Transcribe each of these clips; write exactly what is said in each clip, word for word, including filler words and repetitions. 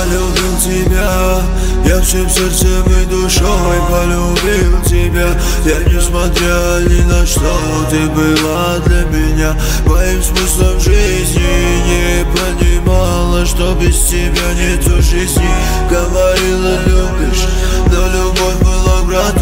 полюбил тебя, я всем сердцем и душой полюбил тебя. Я, несмотря ни на что, ты была для меня моим смыслом жизни. Не понимала, что без тебя нету жизни. Говорила, любишь, но любовь была к брату.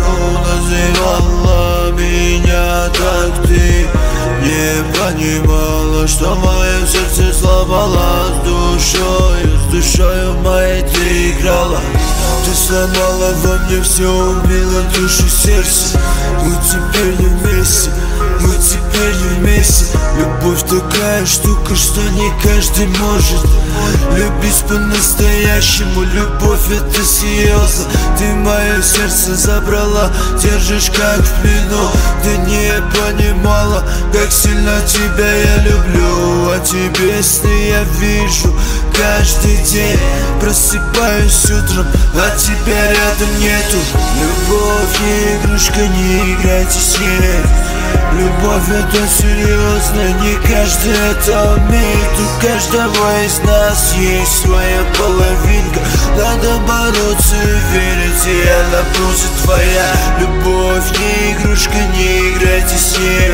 Называла меня так ты. Не понимала, что мое сердце сломала. С душою, с душою моей ты играла. Ты сломала во мне все, убила душу, сердце. Мы теперь не вместе, мы теперь не вместе. Любовь такая штука, что не каждый может любить по-настоящему. Любовь это серьезно. Ты мое сердце забрала, держишь как в плену. Ты не понимала, как сильно тебя я люблю. А тебе сны я вижу каждый день. Просыпаюсь утром, а тебя рядом нету. Любовь не игрушка, не играйте с ней. Любовь это серьезно, не каждый это умеет. У каждого из нас есть своя половинка. Надо бороться и верить, и она будет твоя. Любовь не игрушка, не играйте с ней.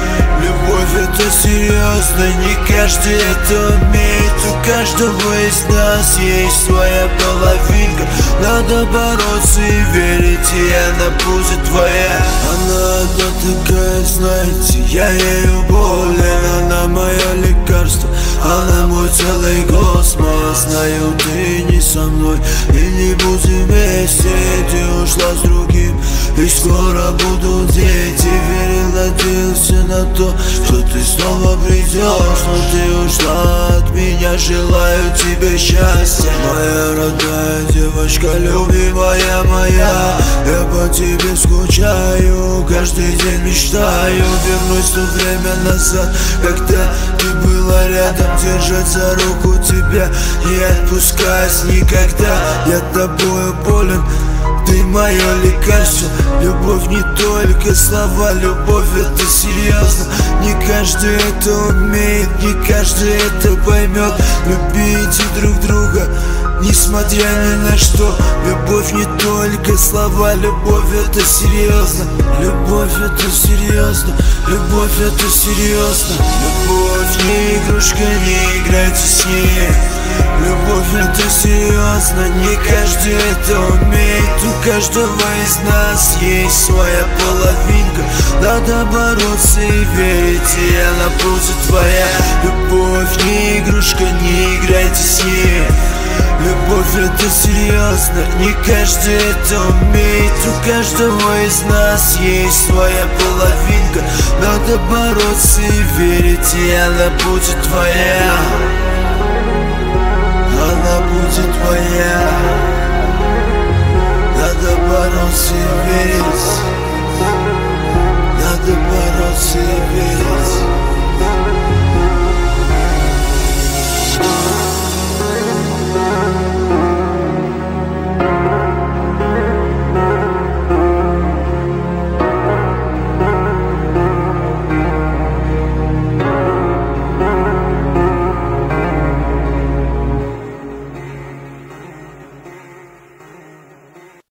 Любовь это серьезно, не каждый это умеет. У каждого из нас есть своя половинка. Надо бороться и верить, и она будет твоя. Она одна такая, знаете, я ею болен. Она мое лекарство, она мой целый космос. Знаю, ты не со мной и не будем вместе. Ты ушла с другим, и скоро будут дети. Верил, надеялся на то, что ты снова придешь, но ты ушла от меня. Желаю тебе счастья, моя родная девочка, любимая моя. Я по тебе скучаю, каждый день мечтаю вернуть в то время назад, когда ты была рядом, держать за руку тебя не отпускать никогда. Я тобою болен, ты мое лекарство. Любовь не только слова, любовь это серьезно. Не каждый это умеет, не каждый это поймет. Любите друг друга, несмотря ни на что. Любовь не только слова, любовь это серьезно. Любовь это серьезно, любовь это серьезно. Любовь не игрушка, не играйте с ней. Любовь это серьезно, не каждый это умеет. У каждого из нас есть своя половинка. Надо бороться и верить, и она будет твоя. Любовь не игрушка, не играйте с ней. Любовь это серьезно, не каждый это умеет. У каждого из нас есть своя половинка. Надо бороться и верить, и она будет твоя.